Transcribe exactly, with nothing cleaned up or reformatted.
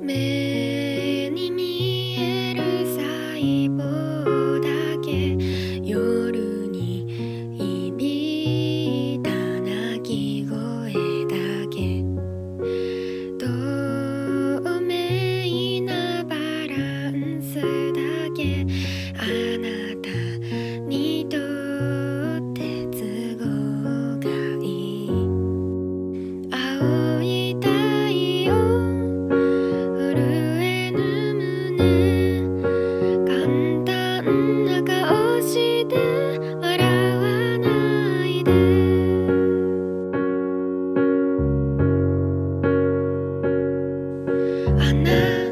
目に見える細胞だけ、夜に響いた鳴き声だけ、透明なバランスだけ、あなたにとって都合がいい。青い太陽震えぬ胸、簡単な顔して笑わないで。あなた